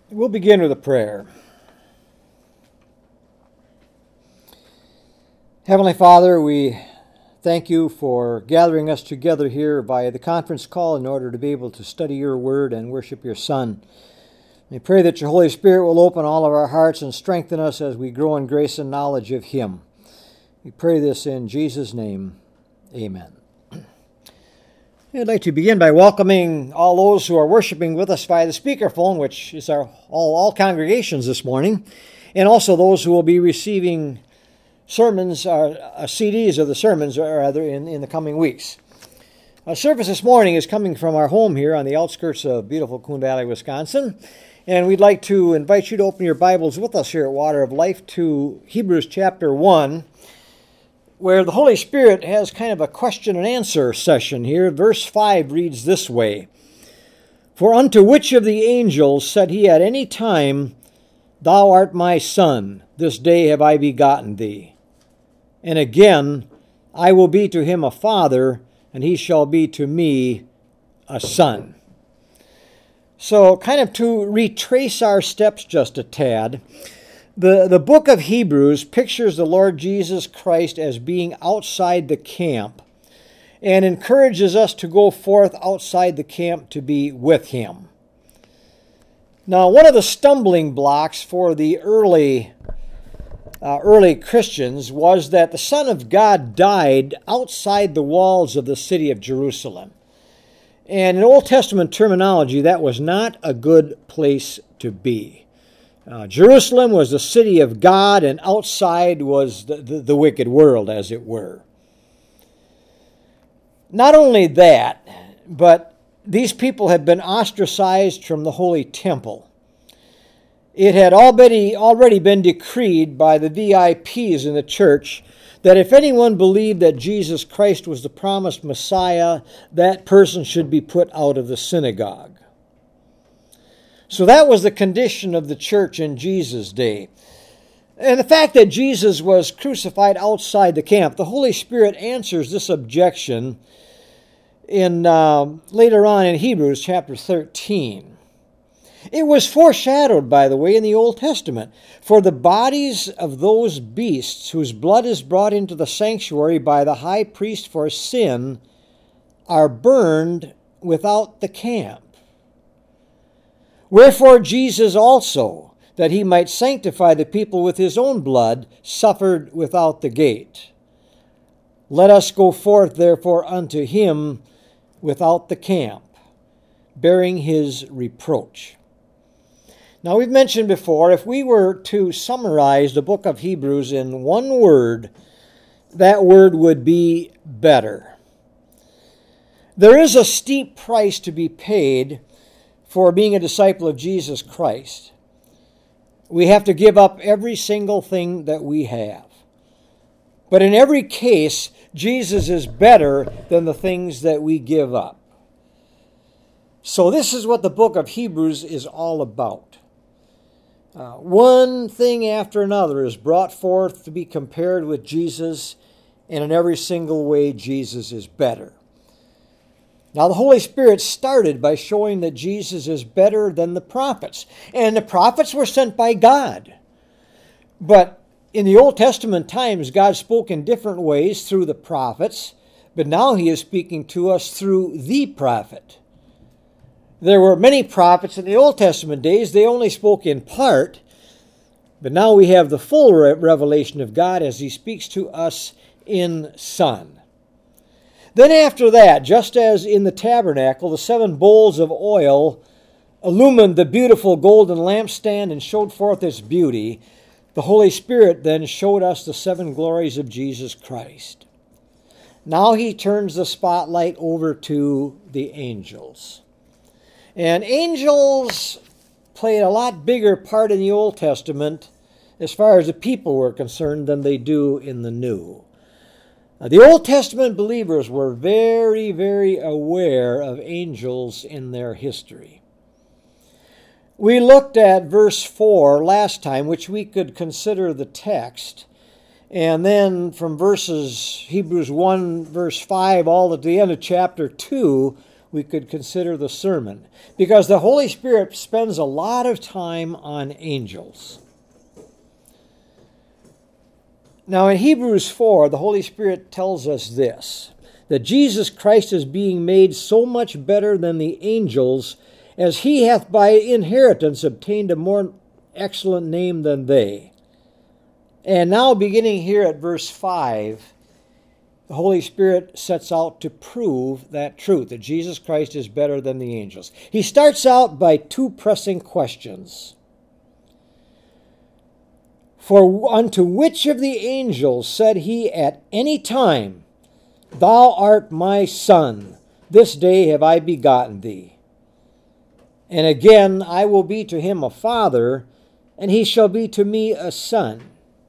We'll begin with a prayer. Heavenly Father, we thank you for gathering us together here via the conference call in order to be able to study your word and worship your Son. We pray that your Holy Spirit will open all of our hearts and strengthen us as we grow in grace and knowledge of him. We pray this in Jesus' name. Amen. I'd like to begin by welcoming all those who are worshiping with us via the speakerphone, which is all congregations this morning, and also those who will be receiving sermons, CDs of the sermons, rather, in the coming weeks. Our service this morning is coming from our home here on the outskirts of beautiful Coon Valley, Wisconsin, and we'd like to invite you to open your Bibles with us here at Water of Life to Hebrews chapter 1, where the Holy Spirit has kind of a question and answer session here. Verse 5 reads this way: "For unto which of the angels said he at any time, Thou art my Son, this day have I begotten thee? And again, I will be to him a father, and he shall be to me a son." So, kind of to retrace our steps just a tad, the book of Hebrews pictures the Lord Jesus Christ as being outside the camp and encourages us to go forth outside the camp to be with him. Now, one of the stumbling blocks for the early Christians was that the Son of God died outside the walls of the city of Jerusalem. And in Old Testament terminology, that was not a good place to be. Jerusalem was the city of God, and outside was the wicked world, as it were. Not only that, but these people had been ostracized from the Holy Temple. It had already been decreed by the VIPs in the church that if anyone believed that Jesus Christ was the promised Messiah, that person should be put out of the synagogue. So that was the condition of the church in Jesus' day. And the fact that Jesus was crucified outside the camp, the Holy Spirit answers this objection later on in Hebrews chapter 13. It was foreshadowed, by the way, in the Old Testament. For the bodies of those beasts whose blood is brought into the sanctuary by the high priest for sin are burned without the camp. Wherefore Jesus also, that he might sanctify the people with his own blood, suffered without the gate. Let us go forth therefore unto him without the camp, bearing his reproach." Now, we've mentioned before, if we were to summarize the book of Hebrews in one word, that word would be better. There is a steep price to be paid for being a disciple of Jesus Christ. We have to give up every single thing that we have. But in every case, Jesus is better than the things that we give up. So this is what the book of Hebrews is all about. One thing after another is brought forth to be compared with Jesus, and in every single way, Jesus is better. Now, the Holy Spirit started by showing that Jesus is better than the prophets. And the prophets were sent by God. But in the Old Testament times, God spoke in different ways through the prophets. But now he is speaking to us through the prophet. There were many prophets in the Old Testament days. They only spoke in part. But now we have the full revelation of God as he speaks to us in Son. Then after that, just as in the tabernacle, the 7 bowls of oil illumined the beautiful golden lampstand and showed forth its beauty, the Holy Spirit then showed us the 7 glories of Jesus Christ. Now he turns the spotlight over to the angels. And angels played a lot bigger part in the Old Testament as far as the people were concerned than they do in the New. The Old Testament believers were very, very aware of angels in their history. We looked at verse 4 last time, which we could consider the text. And then from Hebrews 1, verse 5, all at the end of chapter 2, we could consider the sermon, because the Holy Spirit spends a lot of time on angels. Now in Hebrews 4, the Holy Spirit tells us this, that Jesus Christ is being made so much better than the angels, as he hath by inheritance obtained a more excellent name than they. And now beginning here at verse 5, the Holy Spirit sets out to prove that truth, that Jesus Christ is better than the angels. He starts out by two pressing questions. For unto which of the angels said he at any time, Thou art my Son, this day have I begotten thee? And again, I will be to him a father, and he shall be to me a son.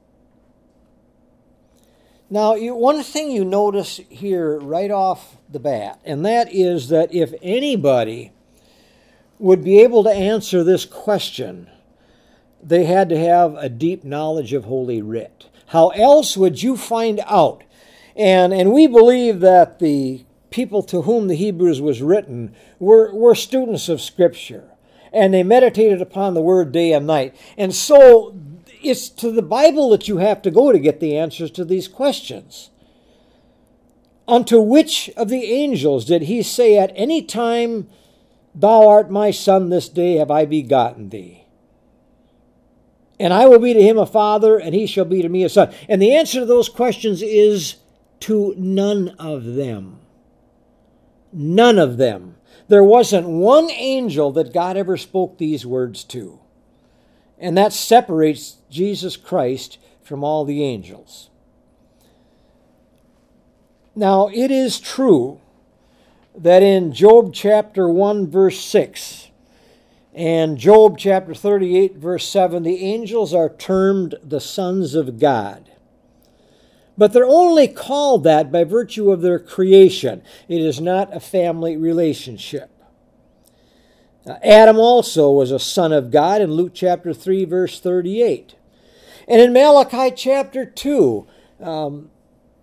Now, one thing you notice here right off the bat, and that is that if anybody would be able to answer this question, they had to have a deep knowledge of Holy Writ. How else would you find out? And we believe that the people to whom the Hebrews was written were students of Scripture, and they meditated upon the Word day and night. And so it's to the Bible that you have to go to get the answers to these questions. Unto which of the angels did he say at any time, Thou art my Son, this day have I begotten thee? And I will be to him a father, and he shall be to me a son. And the answer to those questions is to none of them. None of them. There wasn't one angel that God ever spoke these words to. And that separates Jesus Christ from all the angels. Now, it is true that in Job chapter 1, verse 6, and Job chapter 38, verse 7, the angels are termed the sons of God. But they're only called that by virtue of their creation. It is not a family relationship. Adam also was a son of God in Luke chapter 3, verse 38. And in Malachi chapter 2, don't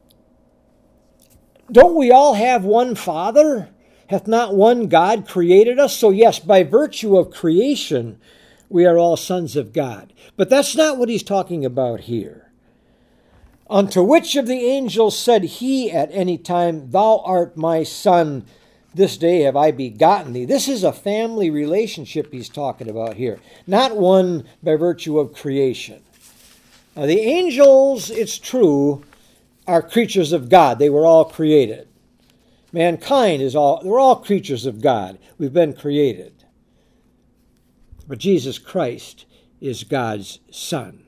we all have one Father? Hath not one God created us? So yes, by virtue of creation, we are all sons of God. But that's not what he's talking about here. Unto which of the angels said he at any time, Thou art my Son, this day have I begotten thee? This is a family relationship he's talking about here, not one by virtue of creation. Now, the angels, it's true, are creatures of God. They were all created. Mankind we're all creatures of God. We've been created. But Jesus Christ is God's Son.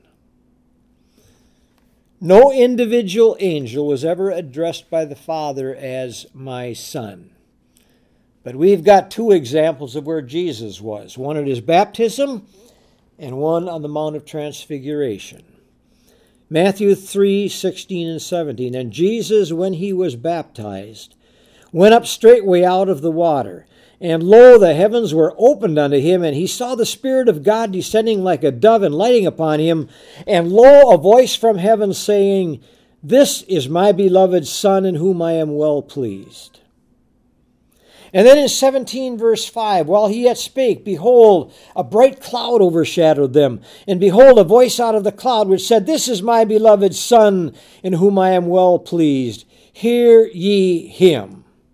No individual angel was ever addressed by the Father as my Son. But we've got two examples of where Jesus was. One at his baptism and one on the Mount of Transfiguration. Matthew 3:16 and 17. And Jesus, when he was baptized, went up straightway out of the water. And lo, the heavens were opened unto him, and he saw the Spirit of God descending like a dove and lighting upon him. And lo, a voice from heaven saying, This is my beloved Son, in whom I am well pleased. And then in 17 verse 5, while he yet spake, behold, a bright cloud overshadowed them. And behold, a voice out of the cloud which said, This is my beloved Son, in whom I am well pleased. Hear ye him.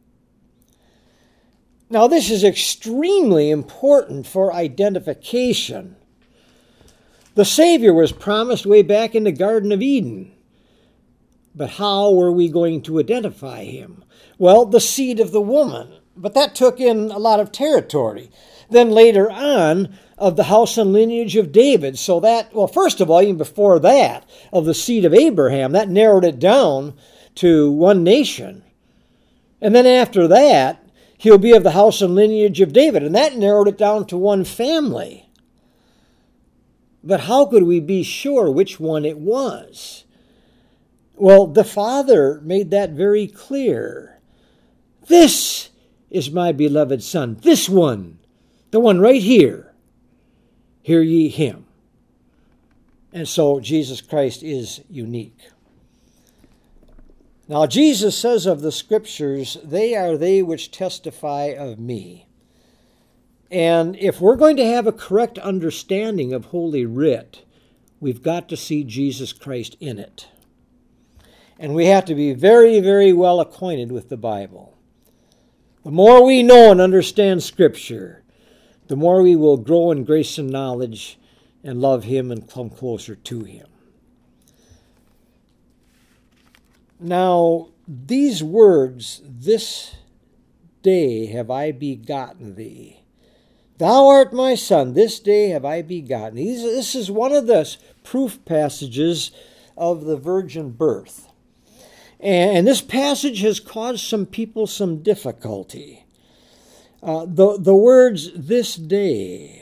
Now, this is extremely important for identification. The Savior was promised way back in the Garden of Eden. But how were we going to identify him? Well, the seed of the woman. But that took in a lot of territory. Then later on, of the house and lineage of David. So that, well, first of all, even before that, of the seed of Abraham, that narrowed it down to one nation. And then after that, he'll be of the house and lineage of David, and that narrowed it down to one family. But how could we be sure which one it was? Well, the Father made that very clear. This is my beloved Son, this one, the one right here. Hear ye him. And so Jesus Christ is unique. Now Jesus says of the Scriptures, they are they which testify of me. And if we're going to have a correct understanding of Holy Writ, we've got to see Jesus Christ in it. And we have to be very, very well acquainted with the Bible. The more we know and understand Scripture, the more we will grow in grace and knowledge and love Him and come closer to Him. Now, these words, this day have I begotten thee. Thou art my son, this day have I begotten thee. This is one of the proof passages of the virgin birth. And this passage has caused some people some difficulty. The words, this day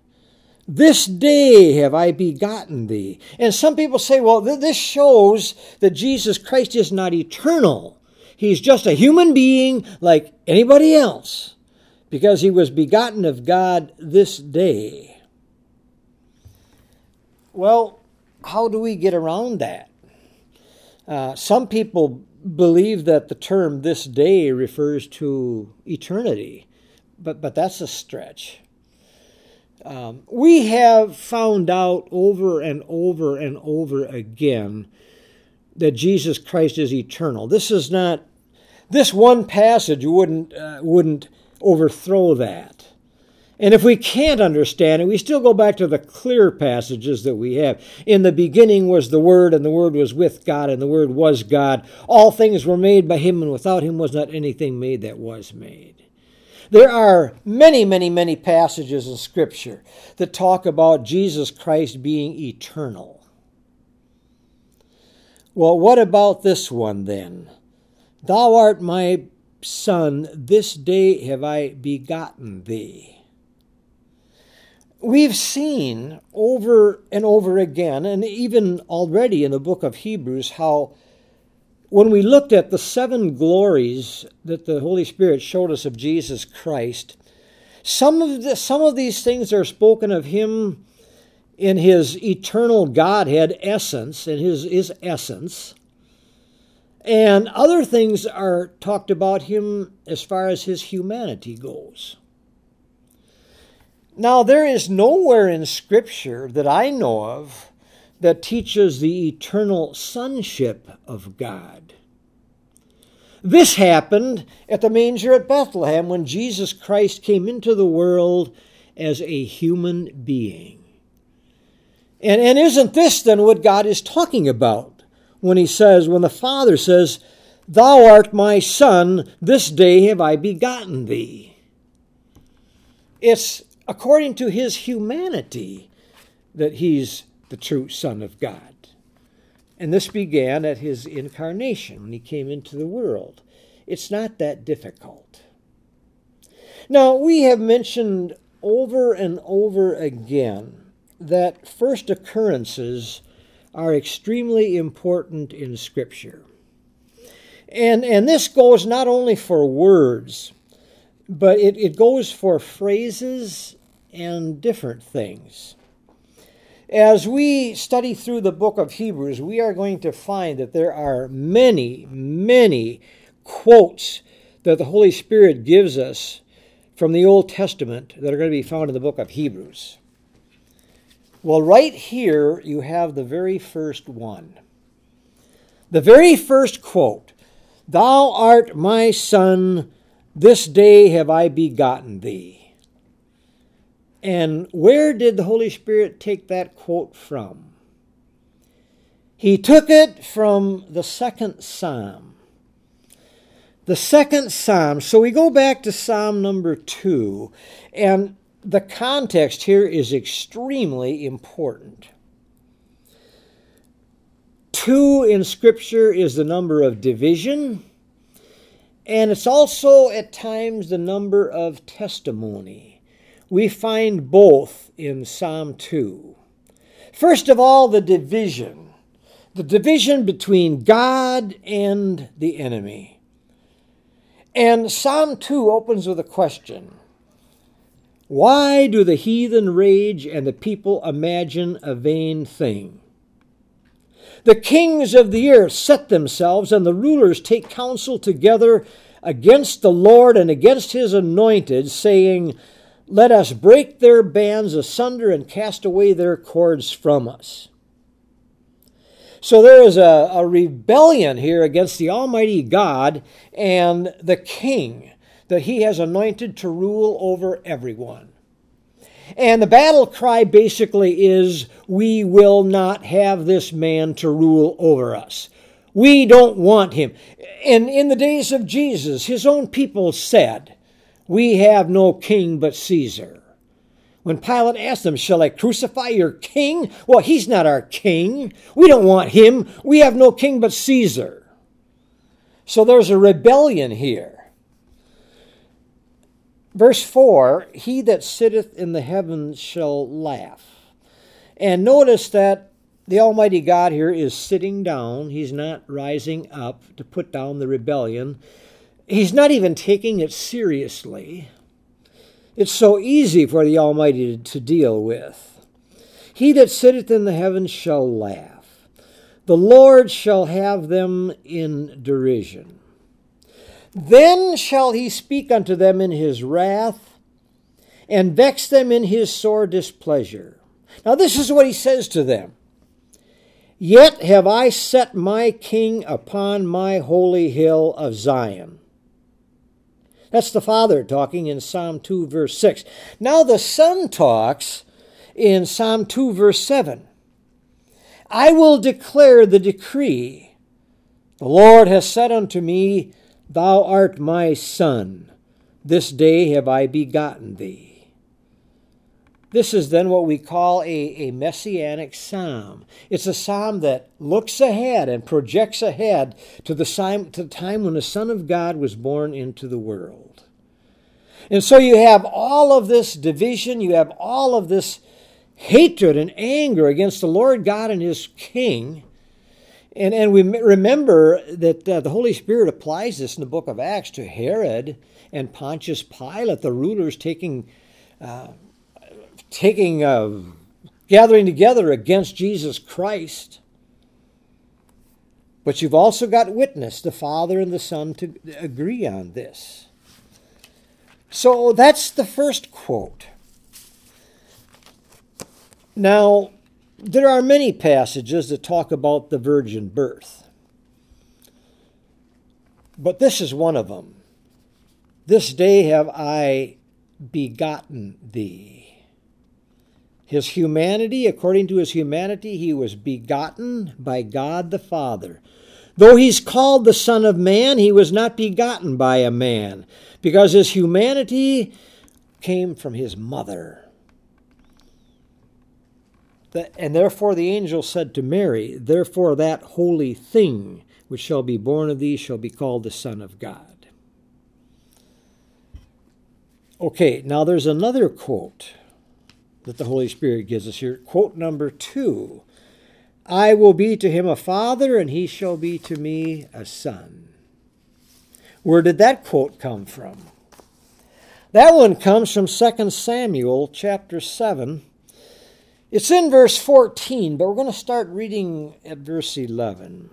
have I begotten thee. And some people say, well, this shows that Jesus Christ is not eternal. He's just a human being like anybody else, because he was begotten of God this day. Well, how do we get around that? Some people believe that the term this day refers to eternity, but that's a stretch. We have found out over and over and over again that Jesus Christ is eternal. This one passage wouldn't overthrow that. And if we can't understand it, we still go back to the clear passages that we have. In the beginning was the Word, and the Word was with God, and the Word was God. All things were made by Him, and without Him was not anything made that was made. There are many, many, many passages in Scripture that talk about Jesus Christ being eternal. Well, what about this one then? Thou art my son, this day have I begotten thee. We've seen over and over again, and even already in the book of Hebrews, how when we looked at the 7 glories that the Holy Spirit showed us of Jesus Christ, some of these things are spoken of Him in His eternal Godhead essence, in His essence, and other things are talked about Him as far as His humanity goes. Now, there is nowhere in Scripture that I know of that teaches the eternal sonship of God. This happened at the manger at Bethlehem when Jesus Christ came into the world as a human being. And isn't this then what God is talking about when the Father says, Thou art my son, this day have I begotten thee? It's according to His humanity that He's the true Son of God. And this began at His incarnation when He came into the world. It's not that difficult. Now, we have mentioned over and over again that first occurrences are extremely important in Scripture. And this goes not only for words, but it goes for phrases and different things. As we study through the book of Hebrews, we are going to find that there are many, many quotes that the Holy Spirit gives us from the Old Testament that are going to be found in the book of Hebrews. Well, right here you have the very first one. The very first quote, Thou art my son, this day have I begotten thee. And where did the Holy Spirit take that quote from? He took it from the 2nd Psalm. The 2nd Psalm. So we go back to Psalm number 2, and the context here is extremely important. 2 in Scripture is the number of division, and it's also at times the number of testimony. We find both in Psalm 2. First of all, the division between God and the enemy. And Psalm 2 opens with a question. Why do the heathen rage and the people imagine a vain thing? The kings of the earth set themselves, and the rulers take counsel together against the Lord and against his anointed, saying, Let us break their bands asunder and cast away their cords from us. So there is a rebellion here against the Almighty God and the king that he has anointed to rule over everyone. And the battle cry basically is, we will not have this man to rule over us. We don't want him. And in the days of Jesus, his own people said, we have no king but Caesar. When Pilate asked them, shall I crucify your king? Well, he's not our king. We don't want him. We have no king but Caesar. So there's a rebellion here. Verse 4, he that sitteth in the heavens shall laugh. And notice that the Almighty God here is sitting down. He's not rising up to put down the rebellion. He's not even taking it seriously. It's so easy for the Almighty to deal with. He that sitteth in the heavens shall laugh. The Lord shall have them in derision. Then shall he speak unto them in his wrath, and vex them in his sore displeasure. Now this is what he says to them. Yet have I set my king upon my holy hill of Zion. That's the Father talking in Psalm 2, verse 6. Now the Son talks in Psalm 2, verse 7. I will declare the decree. The Lord has said unto me, Thou art my Son. This day have I begotten thee. This is then what we call a messianic psalm. It's a psalm that looks ahead and projects ahead to the time when the Son of God was born into the world. And so you have all of this division, you have all of this hatred and anger against the Lord God and his King. And we remember that the Holy Spirit applies this in the book of Acts to Herod and Pontius Pilate, the rulers gathering together against Jesus Christ. But you've also got witness, the Father and the Son, to agree on this. So that's the first quote. Now, there are many passages that talk about the virgin birth. But this is one of them. This day have I begotten thee. His humanity, according to his humanity, he was begotten by God the Father. Though he's called the Son of Man, he was not begotten by a man, because his humanity came from his mother. And therefore the angel said to Mary, Therefore that holy thing which shall be born of thee shall be called the Son of God. Okay, now there's another quote that the Holy Spirit gives us here. Quote number 2. I will be to him a father, and he shall be to me a son. Where did that quote come from? That one comes from 2 Samuel chapter 7. It's in verse 14, but we're going to start reading at verse 11.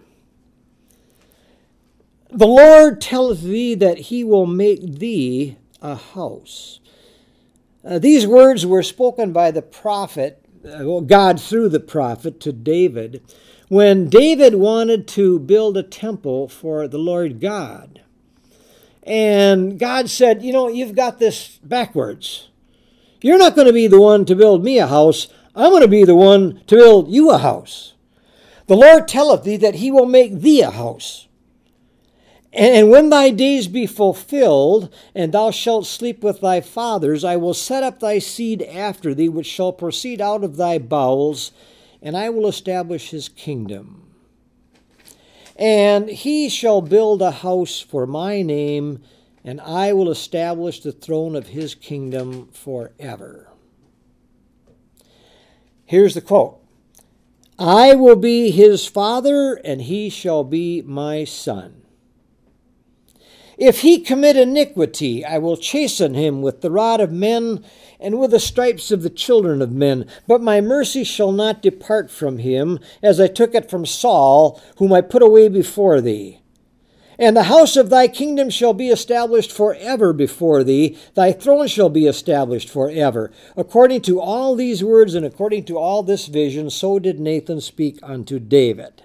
The Lord telleth thee that he will make thee a house. These words were spoken by the prophet, God through the prophet, to David, when David wanted to build a temple for the Lord God. And God said, you've got this backwards. You're not going to be the one to build me a house. I'm going to be the one to build you a house. The Lord telleth thee that he will make thee a house. And when thy days be fulfilled, and thou shalt sleep with thy fathers, I will set up thy seed after thee, which shall proceed out of thy bowels, and I will establish his kingdom. And he shall build a house for my name, and I will establish the throne of his kingdom forever. Here's the quote. I will be his father, and he shall be my son. If he commit iniquity, I will chasten him with the rod of men and with the stripes of the children of men. But my mercy shall not depart from him, as I took it from Saul, whom I put away before thee. And the house of thy kingdom shall be established forever before thee. Thy throne shall be established forever. According to all these words and according to all this vision, so did Nathan speak unto David.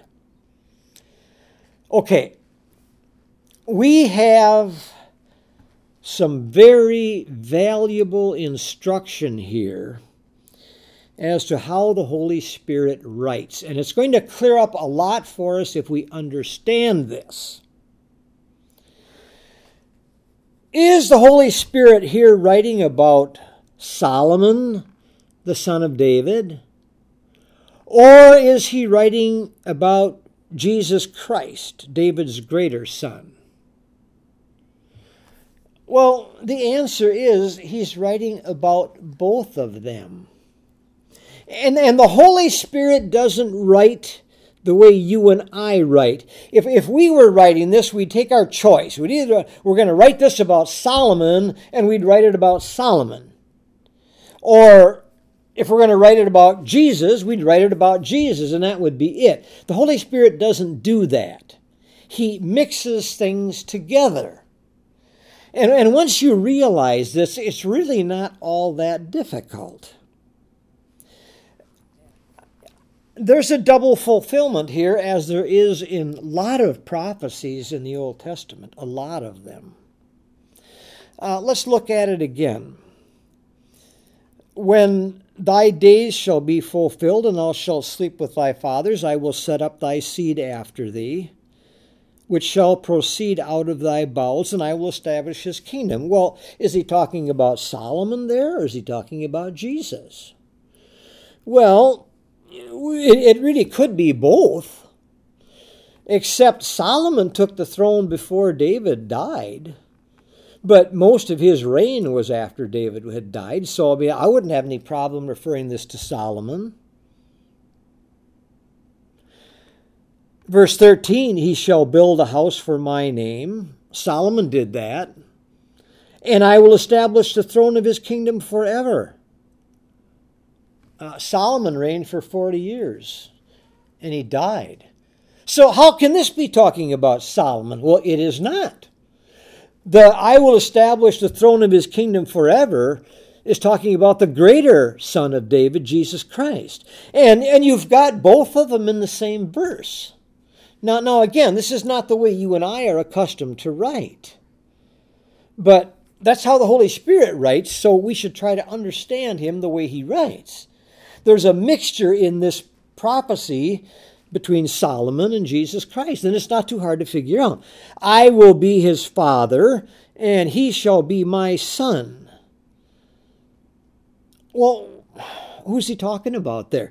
Okay. We have some very valuable instruction here as to how the Holy Spirit writes. And it's going to clear up a lot for us if we understand this. Is the Holy Spirit here writing about Solomon, the son of David? Or is he writing about Jesus Christ, David's greater son? Well, the answer is he's writing about both of them. And the Holy Spirit doesn't write the way you and I write. If we were writing this, we'd take our choice. We're going to write this about Solomon, and we'd write it about Solomon. Or if we're going to write it about Jesus, we'd write it about Jesus, and that would be it. The Holy Spirit doesn't do that. He mixes things together. And once you realize this, it's really not all that difficult. There's a double fulfillment here, as there is in a lot of prophecies in the Old Testament, a lot of them. Let's look at it again. When thy days shall be fulfilled, and thou shalt sleep with thy fathers, I will set up thy seed after thee, which shall proceed out of thy bowels, and I will establish his kingdom. Well, is he talking about Solomon there, or is he talking about Jesus? Well, it really could be both, except Solomon took the throne before David died, but most of his reign was after David had died, so I wouldn't have any problem referring this to Solomon. Verse 13, he shall build a house for my name. Solomon did that. And I will establish the throne of his kingdom forever. Solomon reigned for 40 years, and he died. So how can this be talking about Solomon? Well, it is not. I will establish the throne of his kingdom forever is talking about the greater son of David, Jesus Christ. And you've got both of them in the same verse. Now, again, this is not the way you and I are accustomed to write. But that's how the Holy Spirit writes, so we should try to understand him the way he writes. There's a mixture in this prophecy between Solomon and Jesus Christ, and it's not too hard to figure out. I will be his father, and he shall be my son. Well, who's he talking about there?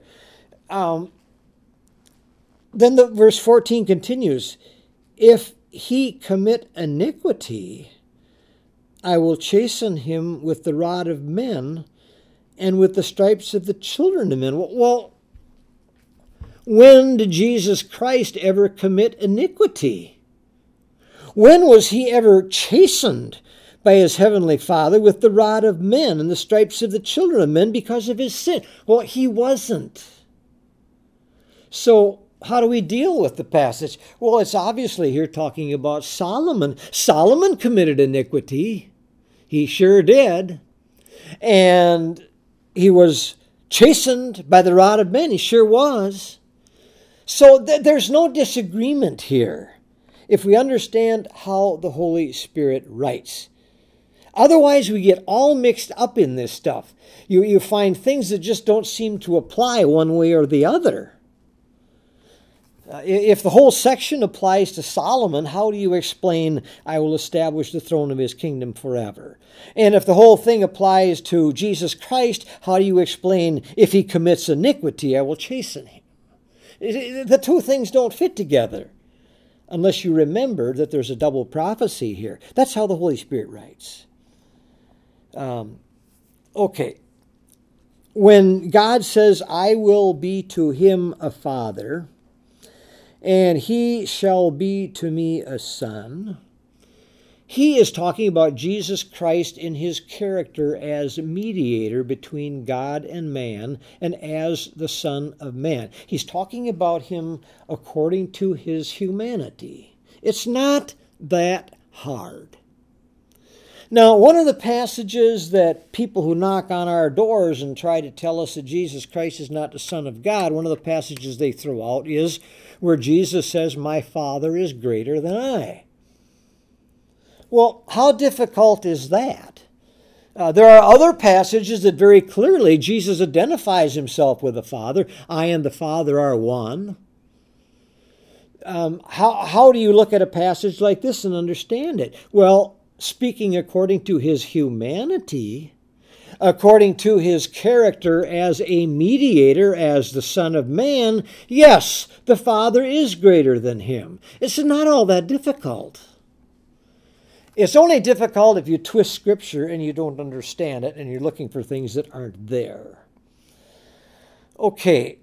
Then the verse 14 continues, if he commit iniquity, I will chasten him with the rod of men and with the stripes of the children of men. Well, when did Jesus Christ ever commit iniquity? When was he ever chastened by his heavenly Father with the rod of men and the stripes of the children of men because of his sin? Well, he wasn't. So how do we deal with the passage? Well, it's obviously here talking about Solomon. Solomon committed iniquity. He sure did. And he was chastened by the rod of men. He sure was. So there's no disagreement here if we understand how the Holy Spirit writes. Otherwise, we get all mixed up in this stuff. You find things that just don't seem to apply one way or the other. If the whole section applies to Solomon, how do you explain, I will establish the throne of his kingdom forever? And if the whole thing applies to Jesus Christ, how do you explain, if he commits iniquity, I will chasten him? The two things don't fit together unless you remember that there's a double prophecy here. That's how the Holy Spirit writes. Okay. When God says, I will be to him a father, and he shall be to me a son, he is talking about Jesus Christ in his character as mediator between God and man and as the Son of Man. He's talking about him according to his humanity. It's not that hard. Now, one of the passages that people who knock on our doors and try to tell us that Jesus Christ is not the Son of God, one of the passages they throw out is where Jesus says, "My Father is greater than I." Well, how difficult is that? There are other passages that very clearly Jesus identifies himself with the Father. I and the Father are one. How do you look at a passage like this and understand it? Well, speaking according to his humanity, according to his character as a mediator, as the Son of Man, yes, the Father is greater than him. It's not all that difficult. It's only difficult if you twist Scripture and you don't understand it and you're looking for things that aren't there. Okay,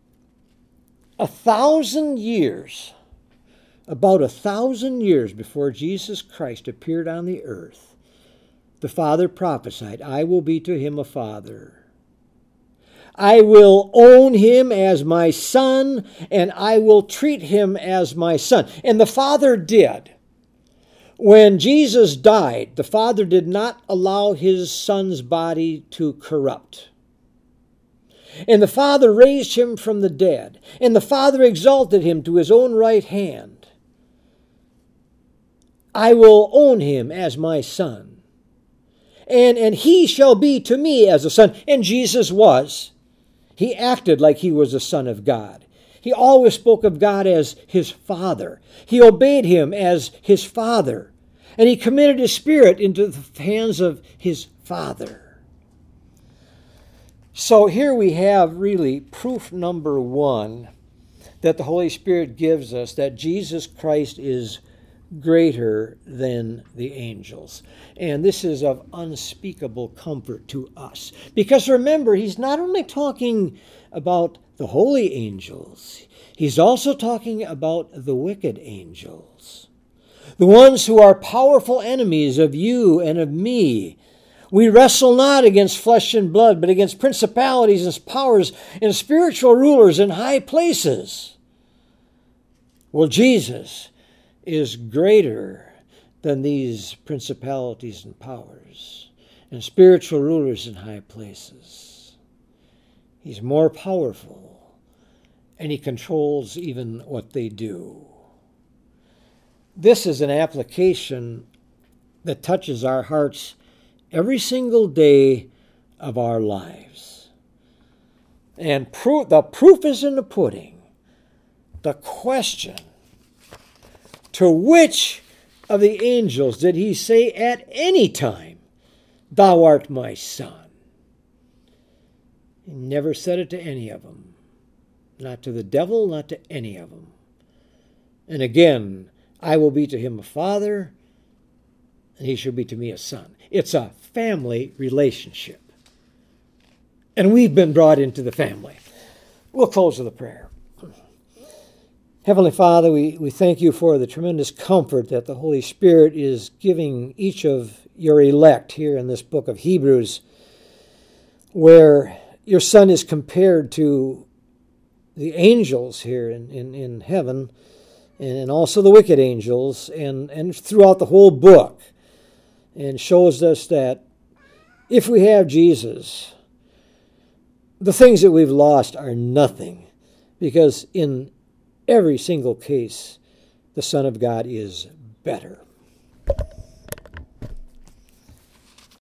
1,000 years, about 1,000 years before Jesus Christ appeared on the earth, the Father prophesied, "I will be to him a father. I will own him as my son, and I will treat him as my son." And the Father did. When Jesus died, the Father did not allow his Son's body to corrupt. And the Father raised him from the dead, and the Father exalted him to his own right hand. "I will own him as my son, and he shall be to me as a son." And Jesus was. He acted like he was a son of God. He always spoke of God as his Father. He obeyed him as his Father. And he committed his spirit into the hands of his Father. So here we have really proof number one that the Holy Spirit gives us that Jesus Christ is greater than the angels. And this is of unspeakable comfort to us. Because remember, he's not only talking about the holy angels, he's also talking about the wicked angels. The ones who are powerful enemies of you and of me. We wrestle not against flesh and blood, but against principalities and powers and spiritual rulers in high places. Well, Jesus is greater than these principalities and powers and spiritual rulers in high places. He's more powerful, and he controls even what they do. This is an application that touches our hearts every single day of our lives. And the proof is in the pudding. The question, to which of the angels did he say at any time, "Thou art my son"? He never said it to any of them. Not to the devil, not to any of them. And again, "I will be to him a father, and he shall be to me a son." It's a family relationship. And we've been brought into the family. We'll close with a prayer. Heavenly Father, we thank you for the tremendous comfort that the Holy Spirit is giving each of your elect here in this book of Hebrews, where your Son is compared to the angels here in heaven, and also the wicked angels, and throughout the whole book, and shows us that if we have Jesus, the things that we've lost are nothing, because in every single case, the Son of God is better.